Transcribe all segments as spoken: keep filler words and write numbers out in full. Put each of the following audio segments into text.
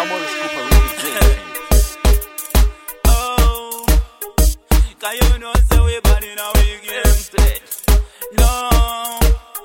Morris Cooper representing. Oh, can you know say we bad in our game? No,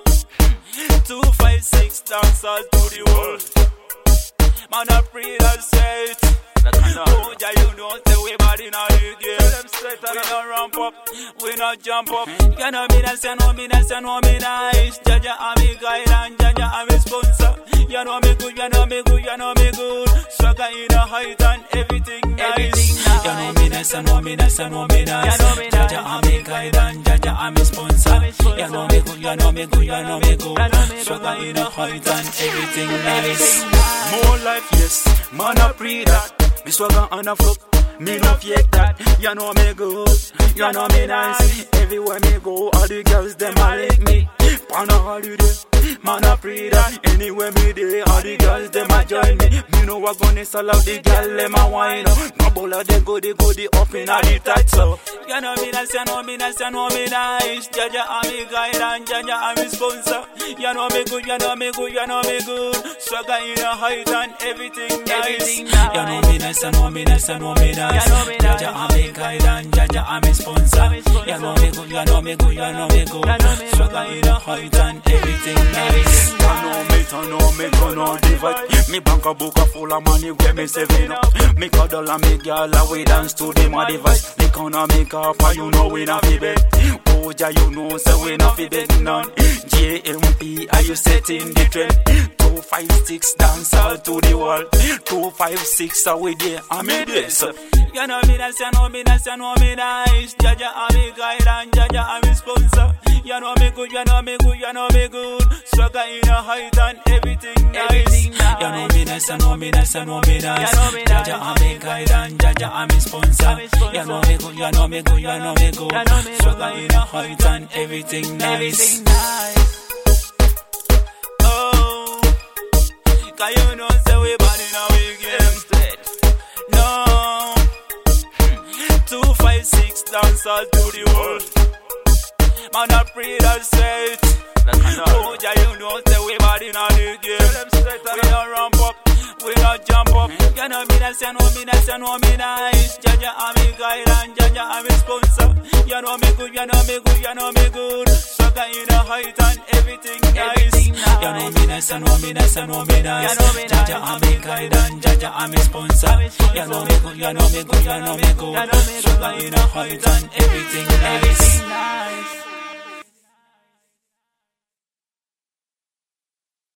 two five six dancers to the world. Man, I pray that set. Oh, yeah, you know say we bad in our game. We not ramp up, we not jump up. You know me nice, you know me nice, you know me nice. Jaja, I'm a guide and Jaja, I'm a sponsor. You know me good, you know me good, you know me good. Swagger in the height and everything nice. You know me nice, you know me nice, you know me nice. Jaja, I'm a guide and Jaja, I'm a sponsor. You know me good, you know me good, you know me good. Swagger in the height and everything nice. More life, yes, man, I pray that. Me swagger on a float, me no fake that. You know me good, you know me nice. Everywhere me go, all the girls them a like me. On a holiday, man I pray that. Anywhere me dey, all the girls them a join me. Me know what gonna sell out the girl them a wine. Bubble of the go, the go, the up in a the tight so. You know me nice, you know me nice, you know me nice. Jaja I'm me guide and Jaja I'm me sponsor. You know me good, you know me good, you know me good. Swagger in a height and everything nice. You know me nice, you know me nice, you know me nice. Jaja I'm me guide and Jaja I'm me sponsor. You know me good, you know me good, you know me good. Swagger in a height and everything nice. Turn on me, turn on me, turn on the vibe. Me bank a book a full of money where me saving up. Me cuddle and me girl away dance to the my device. Me corner make up and you know we not fi bet. Oh ja you know so we not fi bet none. J M P are you setting the trend? Two five six dance all to the world. Two five six are we there? I'm in this. You know me nice, you know me nice, you know me nice. Jaja I'm me guide and Jaja I'm me sponsor. You know me good, you know me good, you know me good. Swagger in a height and everything nice. You know me nice, you know me nice, you know me nice. Jaja I'm me guide and Jaja I'm me sponsor. You know me good, you know me good, you know me good. Swagger in a height and everything nice. Oh, can you know say we bad in our game? No, two five six dancers to the world. Man, I pray that set. Oh, yeah, you know, say we bad in all the game. We don't ramp up, we don't jump up. You know me nice, you know me nice, you know me nice. Jaja, I'm a guide and Jaja, I'm a sponsor. You know me good, you know me good, you know me good. Swagger in the height and everything nice. You know me nice, you know me nice, you know me nice. Jaja, I'm a guide and Jaja, I'm a sponsor. You know me good, you know me good, you know me good. Swagger in the height and everything nice.